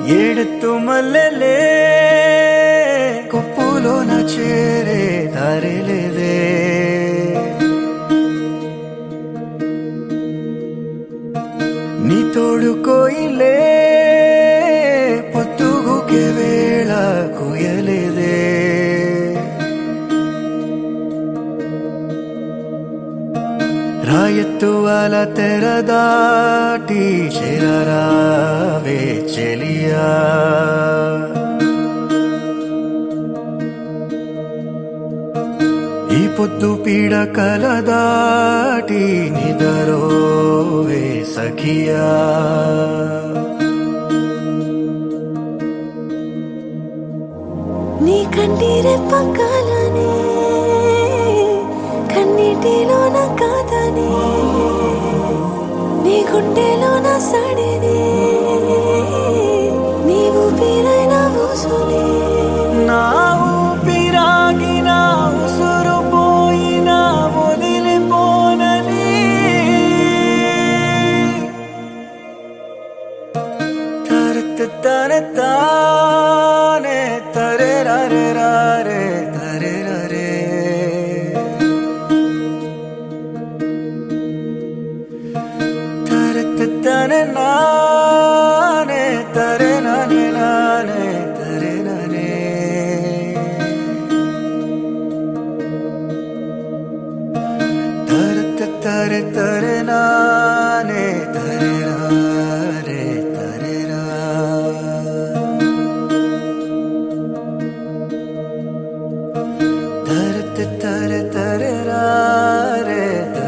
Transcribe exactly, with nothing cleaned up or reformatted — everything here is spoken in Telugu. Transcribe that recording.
ఏడెత్తు మల్లెలే కొప్పులోన చేరే దారిలేదే నీ తోడు కోయిలే పొద్దుగుకే వేళ కుయలేదే రాయెత్తు అల తెర దాటి చేరరావే చెలియా ఈ పొద్దు పీడ కల దాటి నిదరోవే సఖియా నీ కంటిరే పక్కలనే కన్నీటిలోన కాదని నీ గుండెలోన సడిని నీవు పీరైన ఊసుని నా ఊపిరాగిన ఉసురు పోయిన వదిలిపోనని తరత తరతానే తరే రరే రరే తరే రరే తరత తనే నానే తరే నానే నానే తరే నానే తరత తరే తరే నానే తరే రారే తరే రా తరత తరే తరే రారే